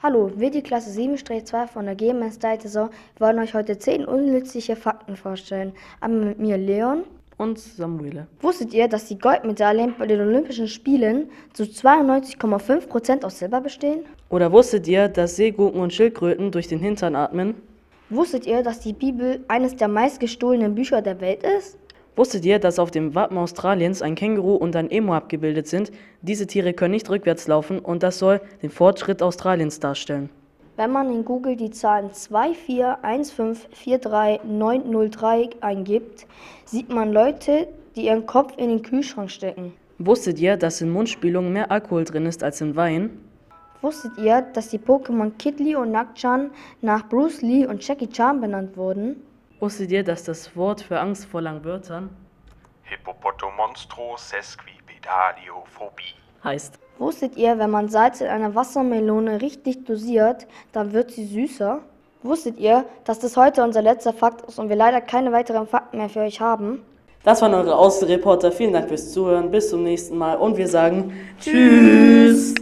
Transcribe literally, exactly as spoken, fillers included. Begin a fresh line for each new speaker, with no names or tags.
Hallo, wir die Klasse sieben zwei von der G M S Deitesaison wollen euch heute zehn unnützliche Fakten vorstellen. Einmal mit mir Leon.
Und Samuele.
Wusstet ihr, dass die Goldmedaillen bei den Olympischen Spielen zu zweiundneunzig Komma fünf Prozent aus Silber bestehen?
Oder wusstet ihr, dass Seegurken und Schildkröten durch den Hintern atmen?
Wusstet ihr, dass die Bibel eines der meistgestohlenen Bücher der Welt ist?
Wusstet ihr, dass auf dem Wappen Australiens ein Känguru und ein Emu abgebildet sind? Diese Tiere können nicht rückwärts laufen und das soll den Fortschritt Australiens darstellen.
Wenn man in Google die Zahlen zwei vier eins fünf vier drei neun null drei eingibt, sieht man Leute, die ihren Kopf in den Kühlschrank stecken.
Wusstet ihr, dass in Mundspülung mehr Alkohol drin ist als in Wein?
Wusstet ihr, dass die Pokémon Kidly und Nachan nach Bruce Lee und Jackie Chan benannt wurden?
Wusstet ihr, dass das Wort für Angst vor langen Wörtern
Hippopotomonstrosesquipedaliophobie
heißt?
Wusstet ihr, wenn man Salz in einer Wassermelone richtig dosiert, dann wird sie süßer? Wusstet ihr, dass das heute unser letzter Fakt ist und wir leider keine weiteren Fakten mehr für euch haben?
Das waren eure Außenreporter. Vielen Dank fürs Zuhören. Bis zum nächsten Mal und wir sagen Tschüss.